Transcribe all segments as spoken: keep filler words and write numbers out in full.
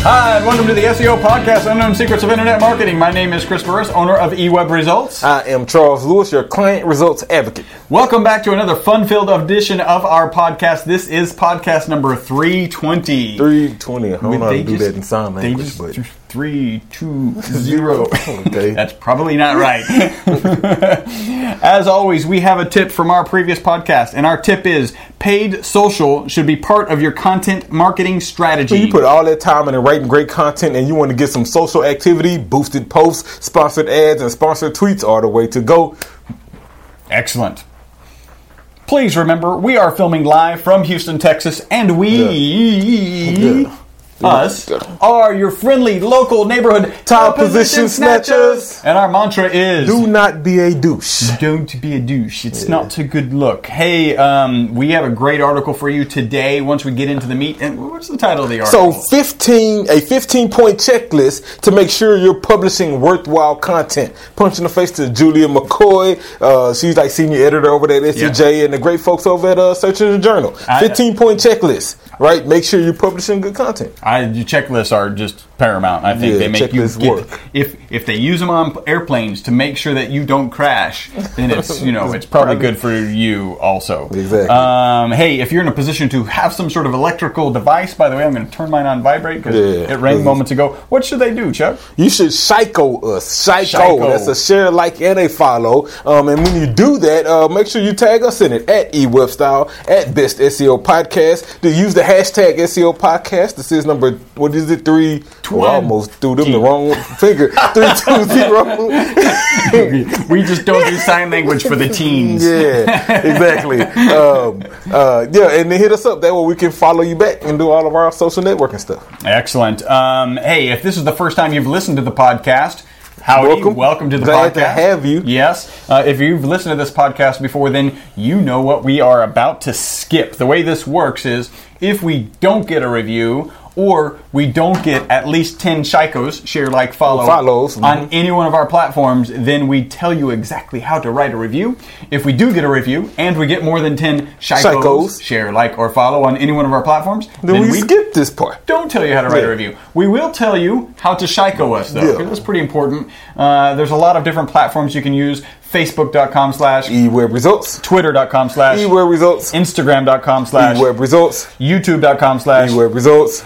Hi, and welcome to the S E O Podcast, Unknown Secrets of Internet Marketing. My name is Chris Burris, owner of eWeb Results. I am Charles Lewis, your client results advocate. Welcome back to another fun-filled edition of our podcast. This is podcast number three twenty. three twenty. I don't know how to do just, that in sign language. Just, but three, two, zero. Okay. That's probably not right. As always, we have a tip from our previous podcast, and our tip is paid social should be part of your content marketing strategy. So you put all that time into writing great content and you want to get some social activity, boosted posts, sponsored ads, and sponsored tweets are the way to go. Excellent. Please remember, we are filming live from Houston, Texas, and we... Yeah. Yeah. Us are your friendly local neighborhood top position snatchers. And our mantra is do not be a douche. Don't be a douche. It's Yeah. not a good look. Hey, um, we have a great article for you today once we get into the meat. And what's the title of the article? So fifteen a fifteen point checklist to make sure you're publishing worthwhile content. Punch in the face to Julia McCoy. Uh, she's like senior editor over there at S E J yeah. and the great folks over at uh, Search Engine Journal. fifteen point checklist, right? Make sure you're publishing good content. I, your checklists are just paramount. I think yeah, they make you get, work. if if they use them on airplanes to make sure that you don't crash, then it's you know it's probably good for you also. Exactly. Um, hey, if you're in a position to have some sort of electrical device, by the way, I'm going to turn mine on vibrate because yeah, it rang moments ago. What should they do, Chuck? You should Psycho us. Psycho. Psycho. That's a share, like, and a follow. Um, and when you do that, uh, make sure you tag us in it at eWebStyle, at Best S E O Podcast. To use the hashtag S E O Podcast. This is number, what is it, three? We almost threw them the wrong figure. three two zero. We just don't do sign language for the teens. Yeah, exactly. um, uh, yeah, and then hit us up. That way we can follow you back and do all of our social networking stuff. Excellent. Um, hey, if this is the first time you've listened to the podcast, howdy, welcome, welcome to the Glad podcast. Glad to have you. Yes. Uh, if you've listened to this podcast before, then you know what we are about to skip. The way this works is if we don't get a review or we don't get at least ten shikos, share, like, follow, follows mm-hmm. on any one of our platforms, then we tell you exactly how to write a review. If we do get a review and we get more than ten shikos, shikos. share, like, or follow on any one of our platforms, then, then we, we skip this part. Don't tell you how to write yeah. a review. We will tell you how to shiko us, though, because yeah. that's pretty important. Uh, there's a lot of different platforms you can use. Facebook.com slash eWeb Results. Twitter.com slash eWeb Results. Instagram.com slash eWeb Results. YouTube.com slash eWeb Results.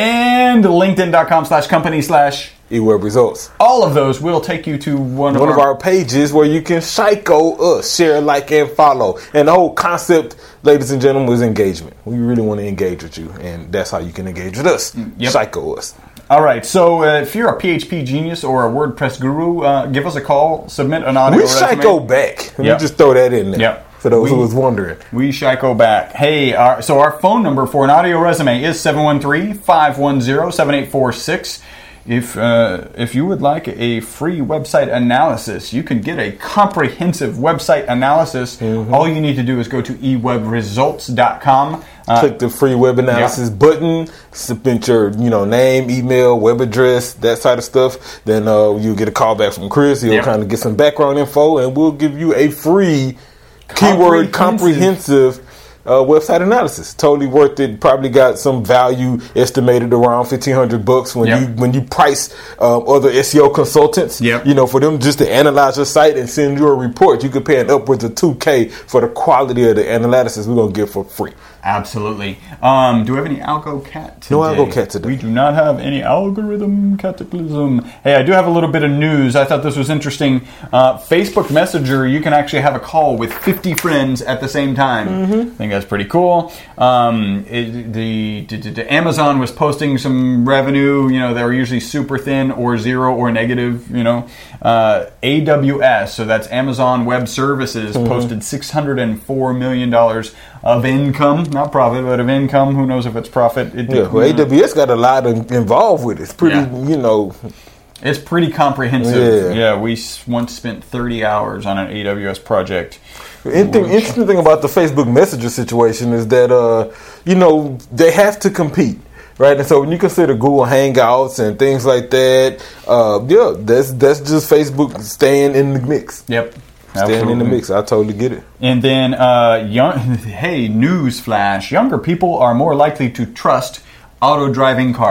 And LinkedIn.com slash company slash eWeb Results. All of those will take you to one of, one our, of our pages where you can psycho us, share, like, and follow. And the whole concept, ladies and gentlemen, is engagement. We really want to engage with you, and that's how you can engage with us. Yep. Psycho us. All right, so uh, if you're a P H P genius or a WordPress guru, uh, give us a call, submit an audio we resume. psycho back. Let yep. me just throw that in there. Yep. For those we, who was wondering. We shiko back. Hey, our, so our phone number for an audio resume is seven one three, five one zero, seven eight four six. If uh, if you would like a free website analysis, you can get a comprehensive website analysis. Mm-hmm. All you need to do is go to e web results dot com. Uh, Click the free web analysis yeah. button, submit your you know name, email, web address, that side of stuff. Then uh, you'll get a call back from Chris. He'll yep. kind of get some background info, and we'll give you a free keyword comprehensive uh, website analysis. Totally worth it. Probably got some value estimated around fifteen hundred bucks when yep. you when you price um, other S E O consultants. Yep. You know, for them just to analyze your site and send you a report, you could pay an upwards of two K for the quality of the analysis we're gonna give for free. Absolutely. Um, do we have any algo cat today? No algo cat today. We do not have any algorithm cataclysm. Hey, I do have a little bit of news. I thought this was interesting. Uh, Facebook Messenger, you can actually have a call with fifty friends at the same time. Mm-hmm. I think that's pretty cool. Um, it, the, the, the Amazon was posting some revenue. You know, they were usually super thin or zero or negative. You know, uh, A W S, so that's Amazon Web Services, mm-hmm. posted six hundred four million dollars of income. Not profit, but of income. Who knows if it's profit? It, yeah, well, A W S got a lot of involved with it. It's pretty, yeah. you know. It's pretty comprehensive. Yeah, yeah we once spent thirty hours on an A W S project. Interesting, interesting thing about the Facebook Messenger situation is that, uh, you know, they have to compete. Right, and so when you consider Google Hangouts and things like that, uh, yeah, that's that's just Facebook staying in the mix. Yep. Staying Absolutely. in the mix. I totally get it. And then, uh, young, hey, news flash. Younger people are more likely to trust auto-driving cars.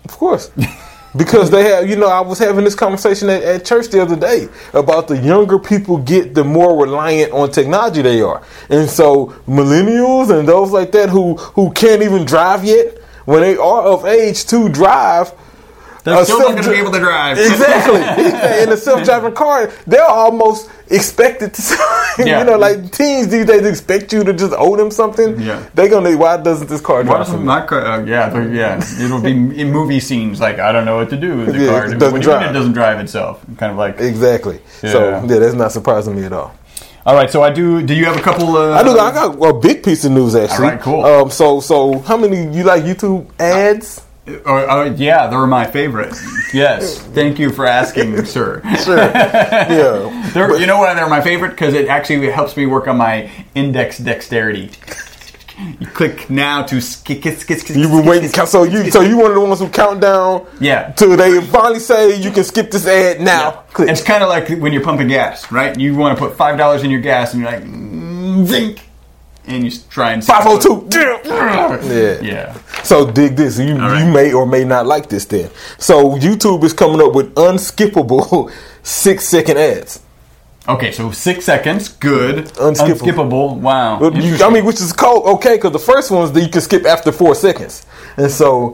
Of course. Because they have, you know, I was having this conversation at, at church the other day about the younger people get, the more reliant on technology they are. And so millennials and those like that who, who can't even drive yet, when they are of age to drive, they're still not going to be able to drive. Exactly. In a self-driving car, they're almost expected to, yeah. you know, like teens these days expect you to just owe them something. Yeah. They're going to, why doesn't this car drive? Why my car, uh, yeah, yeah. It'll be in movie scenes like, I don't know what to do with the yeah, car. It doesn't when drive. It doesn't drive itself. Kind of like. Exactly. Yeah. So, yeah, that's not surprising me at all. All right, so I do. Do you have a couple? Uh, I do. I got a big piece of news actually. All right, cool. Um, so, so how many you like YouTube ads? Uh, uh, yeah, they're my favorite. Yes, thank you for asking, sir. Sure. Yeah. They're, you know why they're my favorite? Because it actually helps me work on my index dexterity. You click now to skip, skip, skip, skip. You were waiting. So you, so you one of the ones who count down. Yeah. Till they finally say you can skip this ad now. Yeah. Click. It's kind of like when you're pumping gas, right? You want to put five dollars in your gas, and you're like, mm, zinc, and you try and five oh two. Yeah. Yeah. So dig this. You right. you may or may not like this. Then. So YouTube is coming up with unskippable six second ads. Okay, so six seconds, good. Unskippable. Unskippable, wow. You, I mean, which is cool, okay, because the first one's that you can skip after four seconds. And so...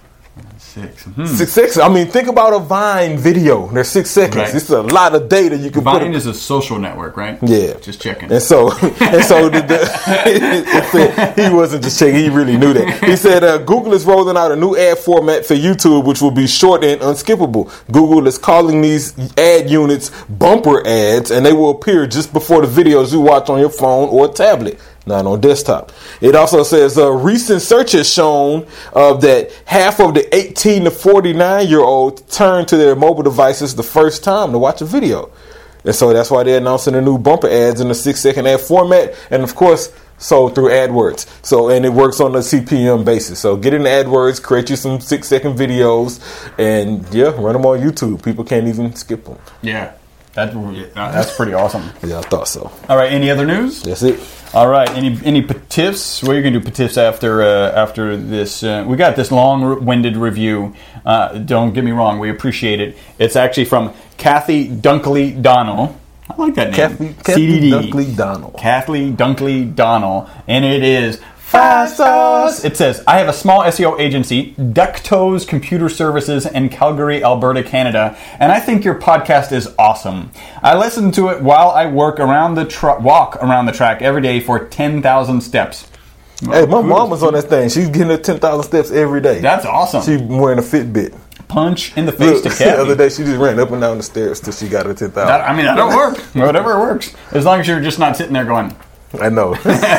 Six. Hmm. Six seconds. I mean, think about a Vine video. There's six seconds. Right. This is a lot of data you can Vine put... Vine is a social network, right? Yeah. Just checking. And so, and so the, the, it said, he wasn't just checking, he really knew that. He said, uh, Google is rolling out a new ad format for YouTube, which will be short and unskippable. Google is calling these ad units bumper ads, and they will appear just before the videos you watch on your phone or tablet. Not on desktop. It also says uh, recent search has shown uh, that half of the eighteen to forty-nine year olds turn to their mobile devices the first time to watch a video. And so that's why they're announcing the new bumper ads in the six second ad format. And of course, sold through AdWords. So, and it works on a C P M basis. So get into AdWords, create you some six second videos, and yeah, run them on YouTube. People can't even skip them. Yeah. That, that's pretty awesome. Yeah, I thought so. All right, any other news? That's it. All right, any any petiffs? What are you going to do petiffs after uh, after this? Uh, we got this long-winded review. Uh, don't get me wrong, we appreciate it. It's actually from Kathy Dunkley Donnell. I like that name. Kathy, Kathy Dunkley Donnell. Kathy Dunkley Donnell. And it is Five Sauce. It says, I have a small S E O agency, Ductos Computer Services in Calgary, Alberta, Canada, and I think your podcast is awesome. I listen to it while I work around the tra- walk around the track every day for ten thousand steps. Hey, my mom was on that thing. She's getting her ten thousand steps every day. That's awesome. She's wearing a Fitbit. Punch in the face Look, to Kathy. The other day, she just ran up and down the stairs till she got her ten thousand. I mean, that'll work. Whatever works. As long as you're just not sitting there going... I know.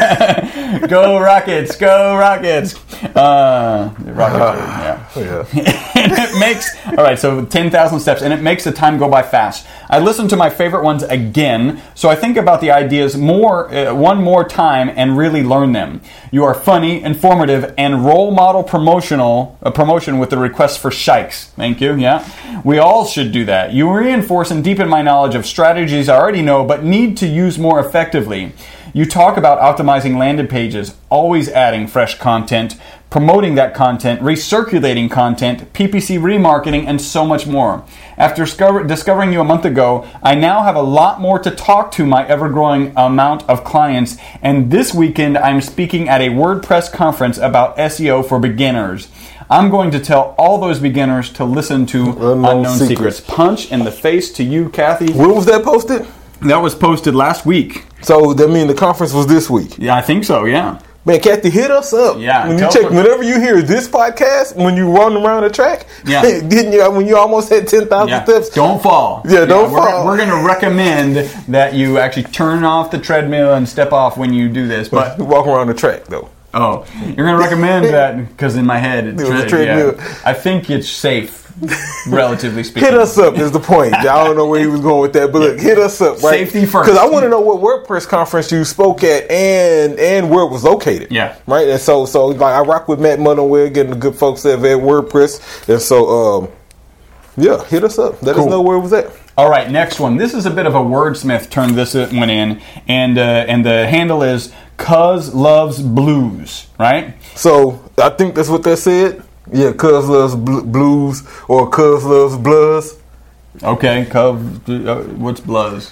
Go Rockets! Go Rockets! Uh, Rockets, are, yeah. yeah. And it makes all right. So ten thousand steps, and it makes the time go by fast. I listen to my favorite ones again, so I think about the ideas more, uh, one more time, and really learn them. You are funny, informative, and role model promotional uh, promotion with the request for shikes. Thank you. Yeah, we all should do that. You reinforce and deepen my knowledge of strategies I already know, but need to use more effectively. You talk about optimizing landing pages, always adding fresh content, promoting that content, recirculating content, P P C remarketing, and so much more. After discover- discovering you a month ago, I now have a lot more to talk to my ever-growing amount of clients, and this weekend I'm speaking at a WordPress conference about S E O for beginners. I'm going to tell all those beginners to listen to Unknown, Unknown Secrets. Secrets. Punch in the face to you, Kathy. When was that posted? That was posted last week. So that means the conference was this week? Yeah, I think so, yeah. Man, Kathy, hit us up. Yeah. When you check, whenever you hear this podcast, when you run around the track, yeah. didn't you, when you almost hit ten thousand yeah. steps? Don't fall. Yeah, don't yeah, fall. We're, we're going to recommend that you actually turn off the treadmill and step off when you do this. But walk around the track, though. Oh, you're going to recommend that because in my head, it's, it was a treadmill. Yeah, I think it's safe. Relatively speaking. Hit us up is the point. I don't know where he was going with that, but look, hit us up, right? Safety first. Because I want to know what WordPress conference you spoke at and and where it was located. Yeah. Right? And so so like I rock with Matt Munnaware, getting the good folks at WordPress. And so um yeah, hit us up. Let cool. us know where it was at. All right, next one. This is a bit of a wordsmith turned this one in, and uh, and the handle is Cuz Loves Blues, right? So I think that's what that said. Yeah, Cuz loves bl- blues or Cuz loves bloods. Okay, Cub. Uh, what's Bloods?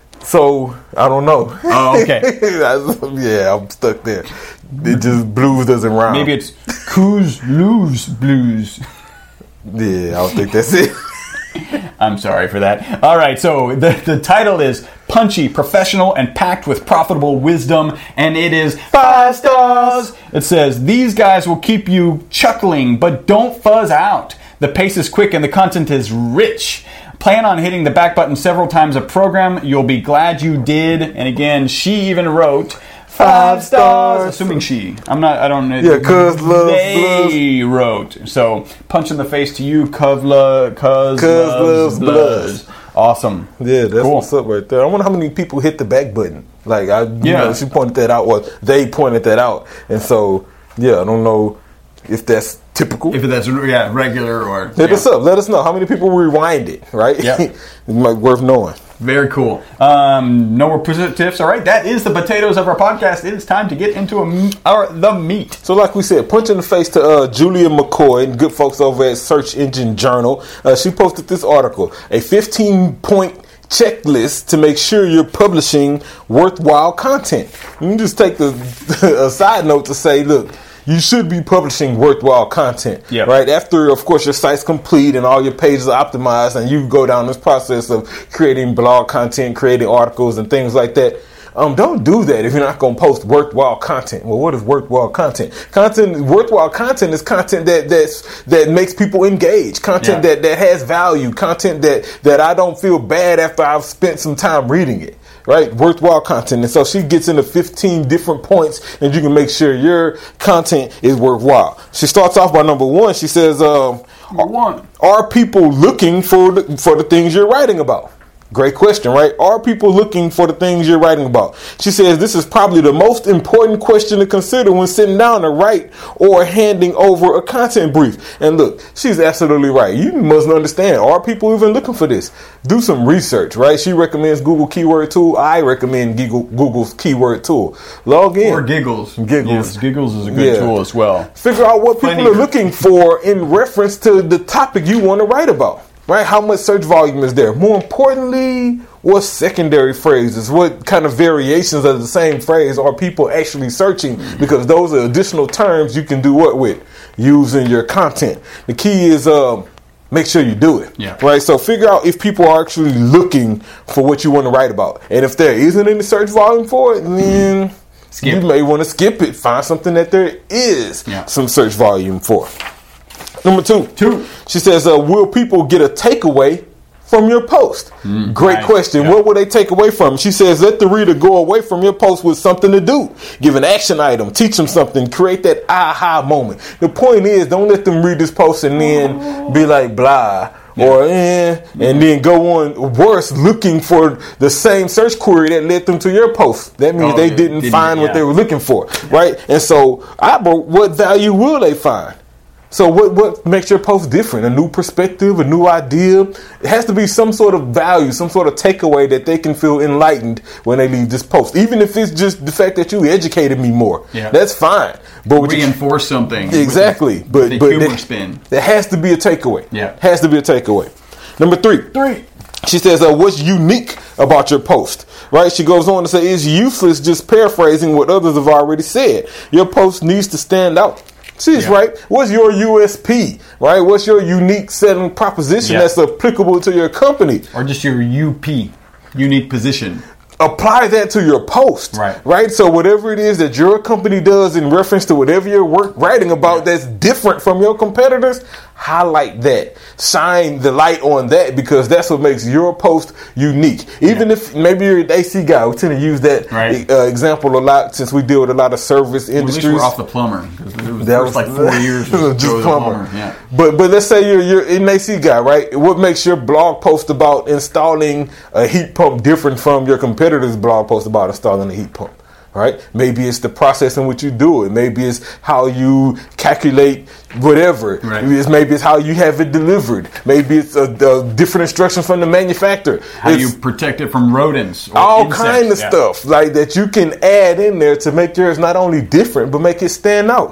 So I don't know. Oh, okay. Yeah, I'm stuck there. It just blues doesn't rhyme. Maybe it's Coos Blues Blues. Yeah, I don't think that's it. I'm sorry for that. All right, so the, the title is Punchy, Professional, and Packed with Profitable Wisdom, and it is five stars. It says, these guys will keep you chuckling, but don't fuzz out. The pace is quick and the content is rich. Plan on hitting the back button several times a program. You'll be glad you did. And again, she even wrote five stars. Assuming she. I'm not, I don't know. Yeah, Cuz loves They bloods. wrote. So, punch in the face to you, Cuz lo- Cuz loves loves bloods. bloods. Awesome. Yeah, that's Cool. what's up right there. I wonder how many people hit the back button. Like, I, you Yeah. know, she pointed that out, or they pointed that out. And so, yeah, I don't know if that's typical. If that's, yeah, regular or... Hit yeah. us up. Let us know how many people rewind it, right? Yeah. It might be worth knowing. Very cool. Um, no more positives. All right, that is the potatoes of our podcast. It is time to get into a, our, the meat. So like we said, punch in the face to uh, Julia McCoy and good folks over at Search Engine Journal. Uh, she posted this article, a fifteen-point checklist to make sure you're publishing worthwhile content. You can just take the a side note to say, look, you should be publishing worthwhile content, Yep. right? After, of course, your site's complete and all your pages are optimized and you go down this process of creating blog content, creating articles and things like that. Um, don't do that if you're not going to post worthwhile content. Well, what is worthwhile content? Content, worthwhile content is content that that's, that makes people engage, content Yeah. that, that has value, content that, that I don't feel bad after I've spent some time reading it. Right, worthwhile content. And so she gets into fifteen different points and you can make sure your content is worthwhile. She starts off by number one. She says, um, One. are people looking for the, for the things you're writing about? Great question, right? Are people looking for the things you're writing about? She says this is probably the most important question to consider when sitting down to write or handing over a content brief. And look, she's absolutely right. You must understand, are people even looking for this? Do some research, right? She recommends Google Keyword Tool. I recommend Google, Google's Keyword Tool. Log in. Or Giggles. Giggles. Yes, Giggles is a good Yeah. tool as well. Figure out what people Plenty. are looking for in reference to the topic you want to write about. Right? How much search volume is there? More importantly, what secondary phrases, what kind of variations of the same phrase are people actually searching? Because those are additional terms you can do what with? Use in your content. The key is um, make sure you do it. Yeah. Right? So figure out if people are actually looking for what you want to write about. And if there isn't any search volume for it, then Skip. you may want to skip it. Find something that there is Yeah. some search volume for. Number two. Two. She says, uh, will people get a takeaway from your post? Great nice. question. Yeah. What will they take away from? She says, let the reader go away from your post with something to do. Give an action item. Teach them something. Create that aha moment. The point is, don't let them read this post and then be like, blah. Or eh, and then go on worse looking for the same search query that led them to your post. That means Oh, they yeah. didn't, Didn't- find what yeah. they were looking for, right? And so I wrote, what value will they find? So what what makes your post different? A new perspective, a new idea? It has to be some sort of value, some sort of takeaway that they can feel enlightened when they leave this post. Even if it's just the fact that you educated me more. Yeah. That's fine. But what you- Reinforce something. exactly. With, But the but humor there, spin. there has to be a takeaway. Yeah. Has to be a takeaway. Number three. Three. She says, uh, what's unique about your post? Right? She goes on to say, it's useless just paraphrasing what others have already said. Your post needs to stand out. She's Yeah. right. What's your U S P? Right? What's your unique selling proposition Yeah. that's applicable to your company? Or just your U P, unique position. Apply that to your post. Right. Right? So whatever it is that your company does in reference to whatever you're work, writing about that's different from your competitors, highlight that. Shine the light on that because that's what makes your post unique. Even Yeah. if maybe you're an A C guy, we tend to use that Right. uh, example a lot since we deal with a lot of service Well, at least industries. we're off the plumber. 'Cause it was the That first like four years was just Joe the plumber. plumber. Yeah. But but let's say you're you're an A C guy, right? What makes your blog post about installing a heat pump different from your competitor's blog post about installing a heat pump? Right? Maybe it's the process in which you do it. Maybe it's how you calculate whatever. Right. It's maybe it's how you have it delivered. Maybe it's a, a different instructions from the manufacturer. How It's you protect it from rodents. Or all insects. kind of Yeah. stuff like that you can add in there to make yours not only different but make it stand out.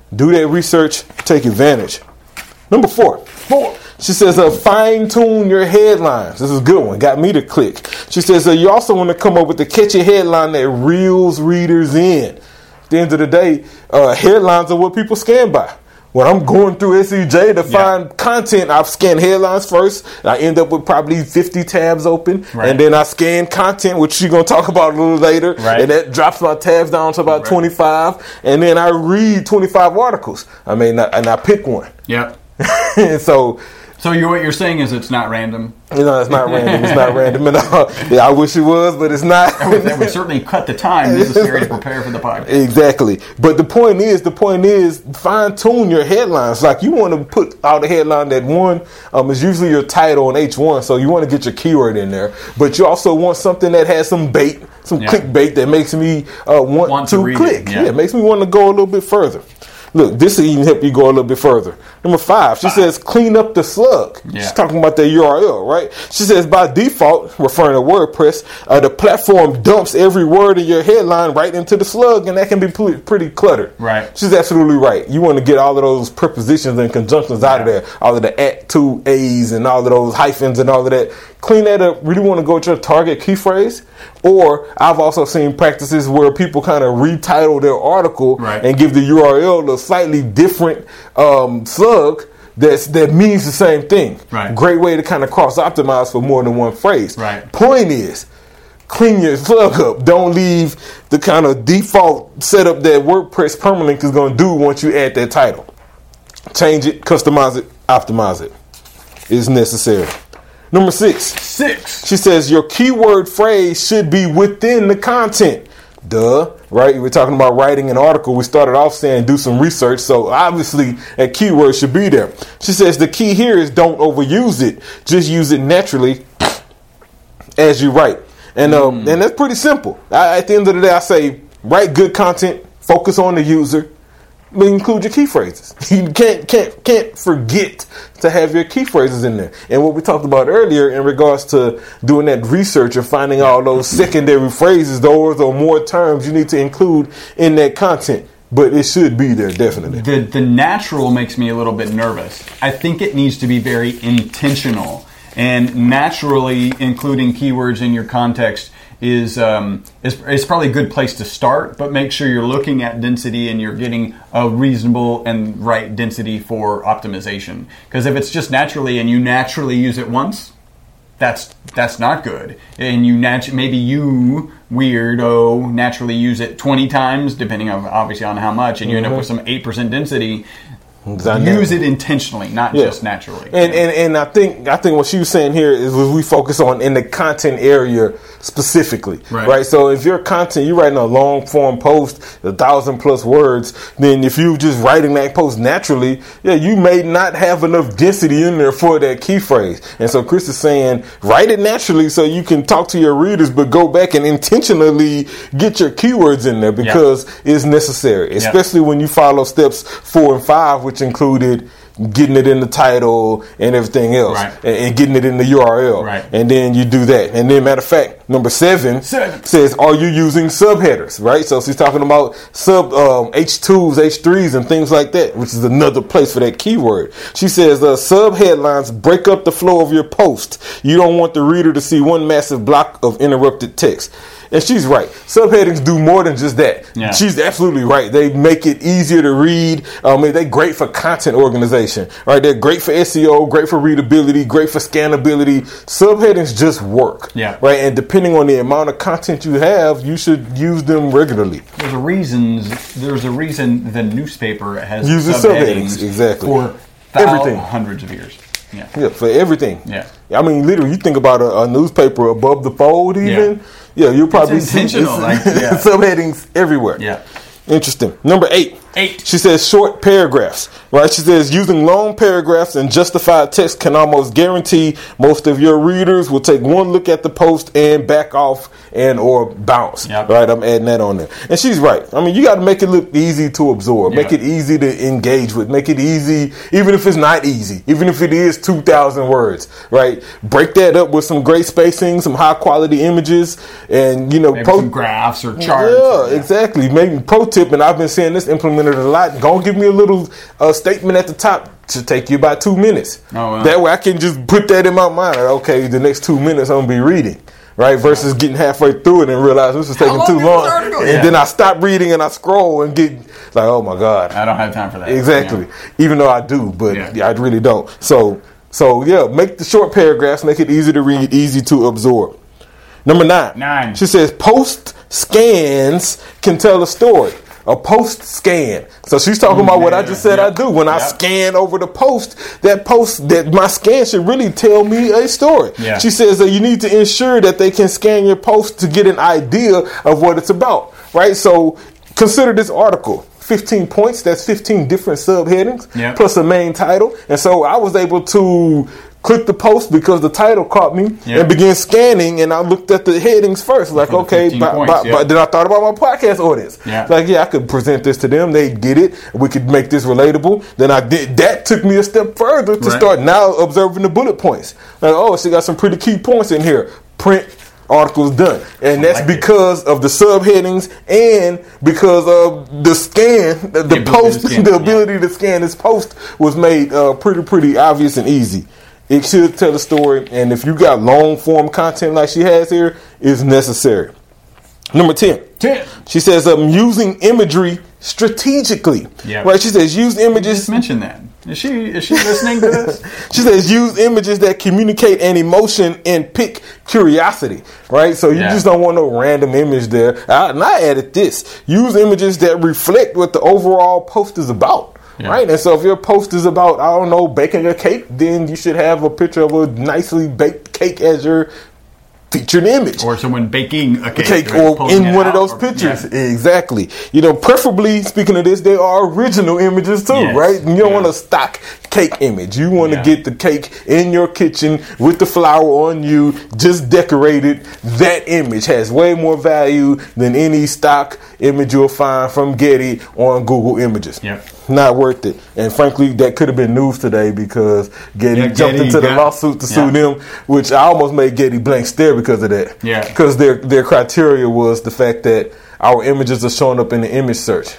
Do that research. Take advantage. Number four. Four. She says, uh, fine tune your headlines. This is a good one. Got me to click. She says, uh, you also want to come up with a catchy headline that reels readers in. At the end of the day, uh, headlines are what people scan by. When I'm going through S E J to find yeah. content, I've scanned headlines first. I end up with probably fifty tabs open. Right. And then I scan content, which she's going to talk about a little later. Right. And that drops my tabs down to about right. twenty-five. And then I read twenty-five articles. I mean, and I pick one. Yep. And so... So you what you're saying is it's not random? You know, it's not random. It's not random at all. Yeah, I wish it was, but it's not. That would, that would certainly cut the time necessary to prepare for the podcast. Exactly. But the point is, the point is, fine tune your headlines. Like you want to put out a headline that one um, is usually your title on H one, so you want to get your keyword in there. But you also want something that has some bait, some yeah. clickbait that makes me uh, want, want to, to click. Yeah. yeah, it makes me want to go a little bit further. Look, this will even help you go a little bit further. Number five, she five. says, clean up the slug. Yeah. She's talking about the U R L, right? She says, by default, referring to WordPress, uh, the platform dumps every word in your headline right into the slug, and that can be pretty, pretty cluttered. Right. She's absolutely right. You want to get all of those prepositions and conjunctions out of there, all of the at, to, a's, and all of those hyphens and all of that. Clean that up. Really want to go to your target key phrase. Or I've also seen practices where people kind of retitle their article right. and give the U R L a slightly different um, slug that's, that means the same thing. Right. Great way to kind of cross-optimize for more than one phrase. Right. Point is, clean your slug up. Don't leave the kind of default setup that WordPress permalink is going to do once you add that title. Change it, customize it, optimize it. It's necessary. Number six. Six. She says your keyword phrase should be within the content. Duh. Right? We're talking about writing an article. We started off saying do some research. So obviously a keyword should be there. She says the key here is don't overuse it. Just use it naturally as you write. And um, mm. and that's pretty simple. I, at the end of the day, I say write good content. Focus on the user. But include your key phrases. You can't can't can't forget to have your key phrases in there. And what we talked about earlier in regards to doing that research and finding all those secondary phrases, those or more terms you need to include in that content. But it should be there, definitely. The the natural makes me a little bit nervous. I think it needs to be very intentional. And naturally including keywords in your context is, um, is is probably a good place to start, but make sure you're looking at density and you're getting a reasonable and right density for optimization. Because if it's just naturally and you naturally use it once, that's that's not good. And you natu- maybe you weirdo naturally use it twenty times, depending on obviously on how much, and you mm-hmm. end up with some eight percent density. Exactly. Use it intentionally, not yeah. just naturally. And, and and I think I think what she was saying here is we focus on in the content area specifically, right? right? So if your content, you're writing a long form post, a thousand plus words, then if you just writing that post naturally, yeah, you may not have enough density in there for that key phrase. And so Chris is saying, write it naturally so you can talk to your readers, but go back and intentionally get your keywords in there because yep. it's necessary, especially yep. when you follow steps four and five, which included getting it in the title and everything else, right. and, and getting it in the U R L, right. and then you do that. And then, matter of fact, number seven, seven. says, "Are you using subheaders?" Right. So she's talking about sub um, H twos, H threes, and things like that, which is another place for that keyword. She says, uh, "Sub headlines break up the flow of your post. You don't want the reader to see one massive block of interrupted text." And she's right. Subheadings do more than just that. Yeah. She's absolutely right. They make it easier to read. Um, they're great for content organization, right? They're great for S E O, great for readability, great for scannability. Subheadings just work, yeah. right? And depending on the amount of content you have, you should use them regularly. There's a reason. There's a reason the newspaper has uses subheadings, subheadings exactly for everything, hundreds of years. Yeah, yeah, for everything. Yeah, I mean, literally, you think about a, a newspaper above the fold, even. Yeah. Yeah, you'll probably it's intentional, see like, yeah. subheadings everywhere. Yeah. Interesting. Number eight. Eight. She says short paragraphs, right? She says using long paragraphs and justified text can almost guarantee most of your readers will take one look at the post and back off and or bounce, yep. right? I'm adding that on there. And she's right. I mean, you got to make it look easy to absorb, yep. make it easy to engage with, make it easy, even if it's not easy, even if it is two thousand words, right? Break that up with some great spacing, some high quality images, and, you know, maybe pro- some graphs or charts. Yeah, or, yeah, exactly. Maybe pro tip, and I've been seeing this implemented it a lot. Go and give me a little uh, statement at the top. To take you about two minutes. Oh, wow. That way I can just put that in my mind. Okay, the next two minutes I'm going to be reading. Right? Versus getting halfway through it and realize this is taking too long. And yeah. then I stop reading and I scroll and get like, oh my God. I don't have time for that. Exactly. Yeah. Even though I do, but yeah. Yeah, I really don't. So, so yeah, make the short paragraphs, make it easy to read, easy to absorb. Number nine. Nine. She says post scans can tell a story. A post scan. So she's talking mm, about what yeah, I just said yeah. I do. When yeah. I scan over the post, that post, that my scan should really tell me a story. Yeah. She says that you need to ensure that they can scan your post to get an idea of what it's about. Right? So consider this article. fifteen points. That's fifteen different subheadings yep. plus a main title. And so I was able to click the post because the title caught me yep. and began scanning, and I looked at the headings first. Like, okay, by, points, by, yep. by, then I thought about my podcast audience. Yep. Like, yeah, I could present this to them. They get it. We could make this relatable. Then I did. That took me a step further to right. start now observing the bullet points. Like, oh, she got some pretty key points in here. Print. Article's done, and that's like because it. of the subheadings and because of the scan, the, the, the post, scan, the ability yeah. to scan this post was made uh, pretty, pretty obvious and easy. It should tell a story, and if you got long form content like she has here, it's necessary. Number ten. ten. She says, um, using imagery strategically. Yeah. Right. She says, use images. Just mention that. Is she is she listening to this? She says, use images that communicate an emotion and pick curiosity. Right. So you yeah. just don't want no random image there. I, and I added this. Use images that reflect what the overall post is about. Yeah. Right. And so if your post is about, I don't know, baking a cake, then you should have a picture of a nicely baked cake as your featured image, or someone baking a cake, cake or in one of those or, pictures. Yeah. Exactly. You know, preferably, speaking of this, they are original images too, yes. right? You don't yeah. want a stock cake image. You want to yeah. get the cake in your kitchen with the flour on you, just decorated. That image has way more value than any stock image you'll find from Getty on Google Images. Yep. Not worth it. And frankly, that could have been news today because Getty yeah, jumped Getty into the got, lawsuit to yeah. sue them, which I almost made Getty blank stare because of that. Yeah. Because their their criteria was the fact that our images are showing up in the image search.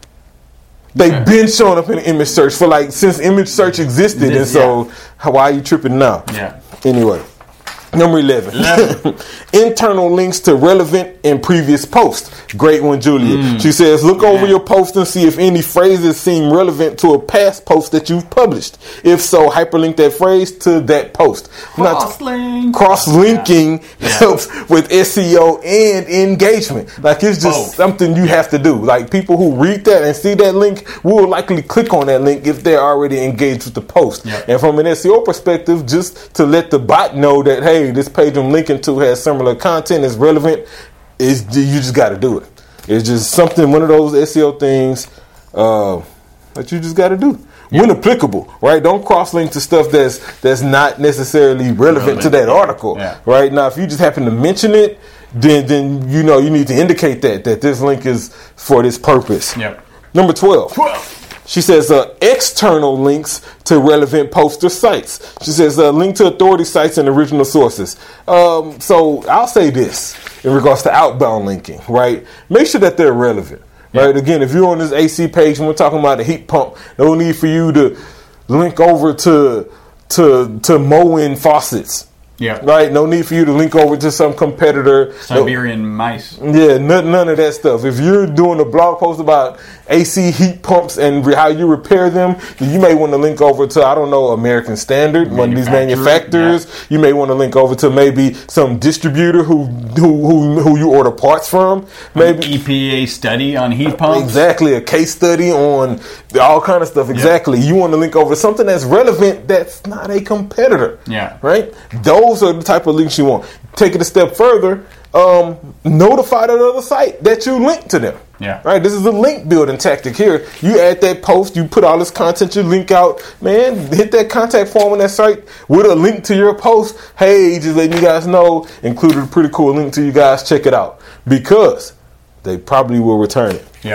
They've okay. been showing up in the image search for like since image search existed, this, and so yeah. why are you tripping now? Yeah. Anyway. Number eleven. eleven. Internal links to relevant and previous posts. Great one, Julia. Mm. She says, look yeah. over your post and see if any phrases seem relevant to a past post that you've published. If so, hyperlink that phrase to that post. Cross-link. Cross-linking yeah. helps yeah. with S E O and engagement. Like, it's just Both. something you yeah. have to do. Like, people who read that and see that link will likely click on that link if they're already engaged with the post. Yeah. And from an S E O perspective, just to let the bot know that, hey, this page I'm linking to has similar content, is relevant, is you just got to do it. It's just something, one of those S E O things uh, that you just got to do. Yeah. When applicable, right? Don't cross-link to stuff that's that's not necessarily relevant, relevant. to that article, yeah. right? Now, if you just happen to mention it, then then you know you need to indicate that that this link is for this purpose. Yep. Number twelve. twelve. She says uh, external links to relevant poster sites. She says uh, link to authority sites and original sources. Um, so I'll say this in regards to outbound linking, right? Make sure that they're relevant, yeah. right? Again, if you're on this A C page and we're talking about a heat pump, no need for you to link over to to to Moen faucets. Yeah. Right? No need for you to link over to some competitor. Siberian no, mice. Yeah, none, none of that stuff. If you're doing a blog post about A C heat pumps and re- how you repair them, then you may want to link over to, I don't know, American Standard, one of these manufacturers. Yeah. You may want to link over to maybe some distributor who who who, who you order parts from. Maybe an E P A study on heat pumps. Exactly. A case study on all kind of stuff. Exactly. Yeah. You want to link over to something that's relevant that's not a competitor. Yeah. Right? Those are the type of links you want. Take it a step further. Um, notify that other site that you link to them. Yeah. Right. This is a link building tactic here. You add that post, you put all this content, you link out, man, hit that contact form on that site with a link to your post. Hey, just letting you guys know, included a pretty cool link to you guys. Check it out because they probably will return it. Yep.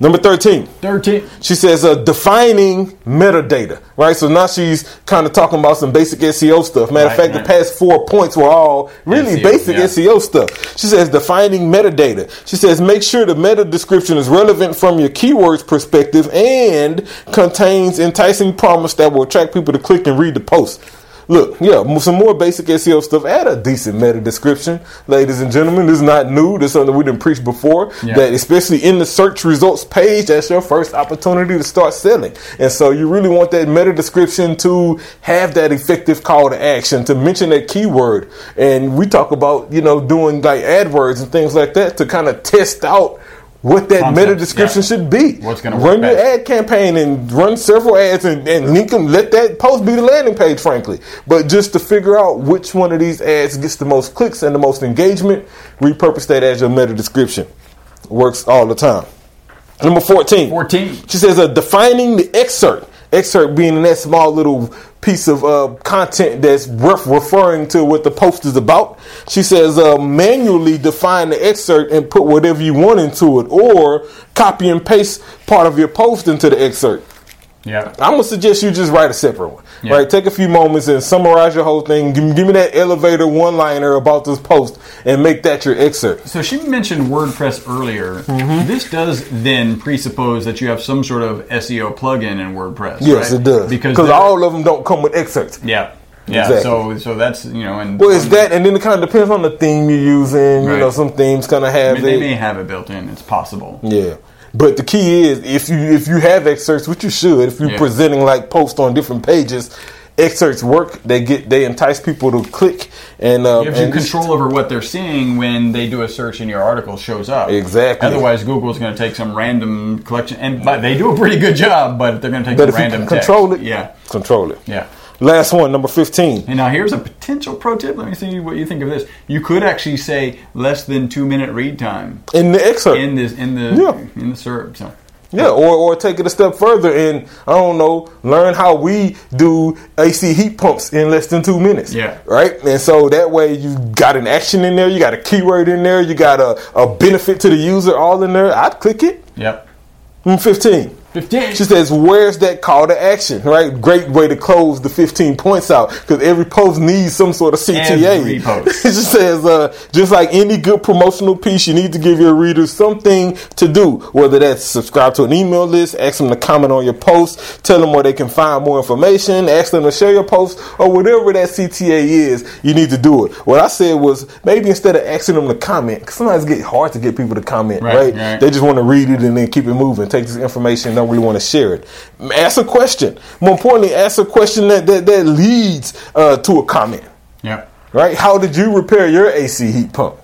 Number thirteen. thirteen. She says uh, defining metadata, right? So now she's kind of talking about some basic S E O stuff. Matter of Right, fact, right. the past four points were all really S E O, basic yeah. S E O stuff. She says defining metadata. She says make sure the meta description is relevant from your keywords perspective and contains enticing promise that will attract people to click and read the post. Look, yeah, some more basic S E O stuff. Add a decent meta description, ladies and gentlemen. This is not new. This is something we didn't preach before. Yeah. That especially in the search results page, that's your first opportunity to start selling. And so you really want that meta description to have that effective call to action, to mention that keyword. And we talk about, you know, doing like AdWords and things like that to kind of test out what that Concepts, meta description yeah. should be. What's gonna run work your best. ad campaign and run several ads and, and link them. Let that post be the landing page, frankly. But just to figure out which one of these ads gets the most clicks and the most engagement, repurpose that as your meta description. Works all the time. Number fourteen. fourteen. She says uh, defining the excerpt. Excerpt being that small little piece of uh, content that's ref- referring to what the post is about. She says uh, manually define the excerpt and put whatever you want into it, or copy and paste part of your post into the excerpt. Yeah. I'm gonna suggest you just write a separate one. Yeah. Right? Take a few moments and summarize your whole thing. Give me, give me that elevator one-liner about this post and make that your excerpt. So she mentioned WordPress earlier. Mm-hmm. This does then presuppose that you have some sort of S E O plugin in WordPress. Yes, right? it does. Because Because they're- all of them don't come with excerpts. Yeah. Yeah. Exactly. So so that's you know and Well, it's that, and then it kind of depends on the theme you're using. You Right. know, some themes kind of I have mean, they it. may have it built in. It's possible. Yeah. But the key is if you if you have excerpts, which you should, if you're Yeah. presenting like posts on different pages, excerpts work. They get they entice people to click and uh, Gives you and control over what they're seeing when they do a search and your article shows up. Exactly. Otherwise, Google's going to take some random collection, and but they do a pretty good job. But they're going to take But some if you random can control text. it, Yeah. control it. Yeah. Last one, number fifteen. And now here's a potential pro tip. Let me see what you think of this. You could actually say less than two minute read time In the excerpt. in this in the Yeah. in the S E R P. So Yeah, or, or take it a step further and, I don't know, learn how we do A C heat pumps in less than two minutes. Yeah. Right? And so that way you got an action in there, you got a keyword in there, you got a, a benefit to the user all in there. I'd click it. yep. Mm, fifteen. Fifteen. She says, where's that call to action, right? Great way to close the fifteen points out because every post needs some sort of C T A. Every post. She says, uh, just like any good promotional piece, you need to give your readers something to do, whether that's subscribe to an email list, ask them to comment on your post, tell them where they can find more information, ask them to share your post, or whatever that C T A is, you need to do it. What I said was maybe instead of asking them to comment, because sometimes it gets hard to get people to comment, Right, right? right. They just want to read it and then keep it moving, take this information, don't really want to share it. Ask a question. More importantly, ask a question that that, that leads uh, to a comment. Yep. Right? How did you repair your A C heat pump?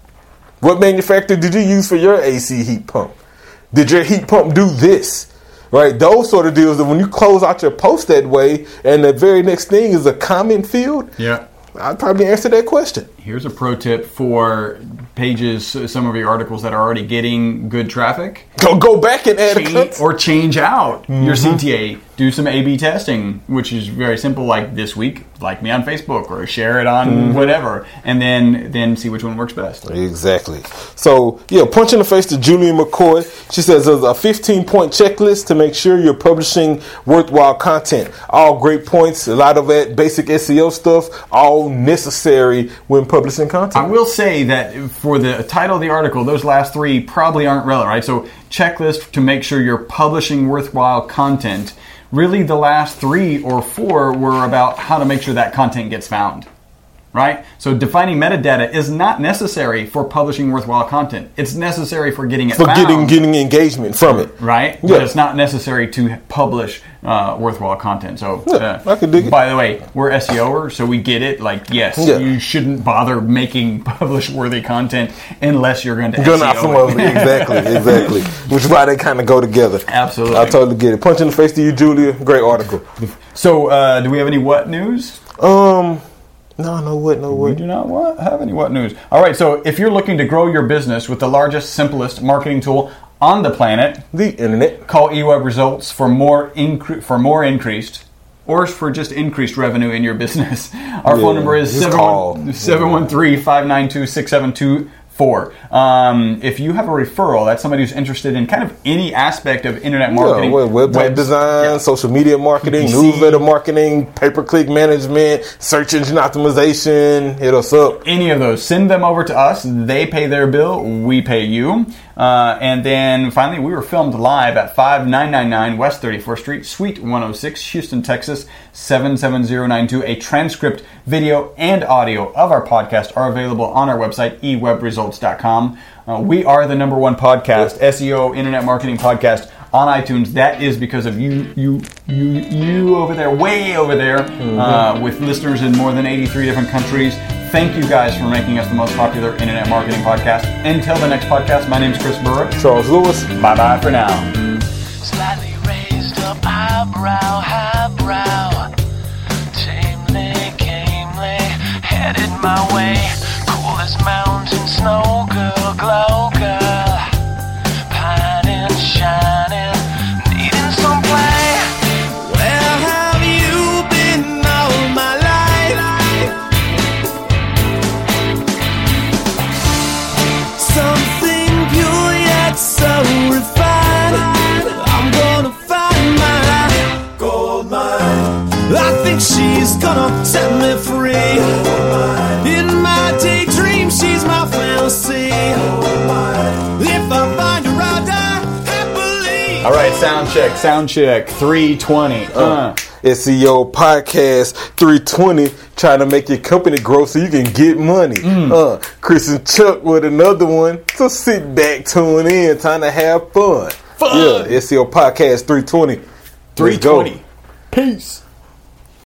What manufacturer did you use for your A C heat pump? Did your heat pump do this? Right? Those sort of deals that when you close out your post that way and the very next thing is a comment field, Yeah. I'd probably answer that question. Here's a pro tip for pages, some of your articles that are already getting good traffic. Go go back and add a Change, content. or change out your Mm-hmm. C T A. Do some A B testing, which is very simple. Like this week, like me on Facebook, or share it on Mm-hmm. whatever, and then then see which one works best. Exactly. So, yeah, punch in the face to Julian McCoy. She says there's a fifteen-point checklist to make sure you're publishing worthwhile content. All great points, a lot of that basic S E O stuff, all necessary when publishing I content. will say that for the title of the article, those last three probably aren't relevant, right? So checklist to make sure you're publishing worthwhile content. Really, the last three or four were about how to make sure that content gets found, right? So defining metadata is not necessary for publishing worthwhile content. It's necessary for getting it For found. getting getting engagement from it. Right? Yeah. But it's not necessary to publish uh, worthwhile content. So, Yeah, uh, I could dig it. by the way, we're S E O'ers, so we get it. Like, yes, Yeah. you shouldn't bother making publish-worthy content unless you're going to Gun S E O out some it. of it. Exactly, exactly. Which is why they kind of go together. Absolutely. I totally get it. Punch in the face to you, Julia. Great article. So, uh, do we have any what news? Um, no, no what, no We what. do not what, have any what news. All right, so if you're looking to grow your business with the largest, simplest marketing tool on the planet, The internet. call eWeb Results for more incre- for more increased or for just increased revenue in your business. Our Yeah, phone number is just call. seven one three, five nine two, six seven two for. Um, if you have a referral, that's somebody who's interested in kind of any aspect of internet marketing. Yeah, web, web design, yeah. social media marketing, B C. Newsletter marketing, pay-per-click management, search engine optimization, hit us up. Any of those. Send them over to us. They pay their bill. We pay you. Uh, and then finally, we were filmed live at five nine nine nine West thirty-fourth Street, Suite one oh six, Houston, Texas, seven seven zero nine two. A transcript, video, and audio of our podcast are available on our website, e web results dot com. Uh, we are the number one podcast, S E O, internet marketing podcast on iTunes. That is because of you, you, you, you over there, way over there, mm-hmm. uh, with listeners in more than eighty-three different countries. Thank you guys for making us the most popular internet marketing podcast. Until the next podcast, my name is Chris Burrow. Charles Lewis. Bye-bye for now. Slightly raised up eyebrow, highbrow. Tamely, gamely, headed my way. Cool as mountain snow, girl, glow, girl. Pining, shining, needing some play. Where have you been all my life? Something pure yet so refined. I'm gonna find my gold mine. I think she's gonna set me free. In my daydream, she's my fantasy. If I find her, I'll die happily. All right, sound check, sound check. three twenty. Uh. Uh. S E O Podcast three twenty, trying to make your company grow so you can get money. Mm. Uh, Chris and Chuck with another one. So sit back, tune in, time to have fun. Fun. Yeah, S E O Podcast three twenty. three twenty. Peace.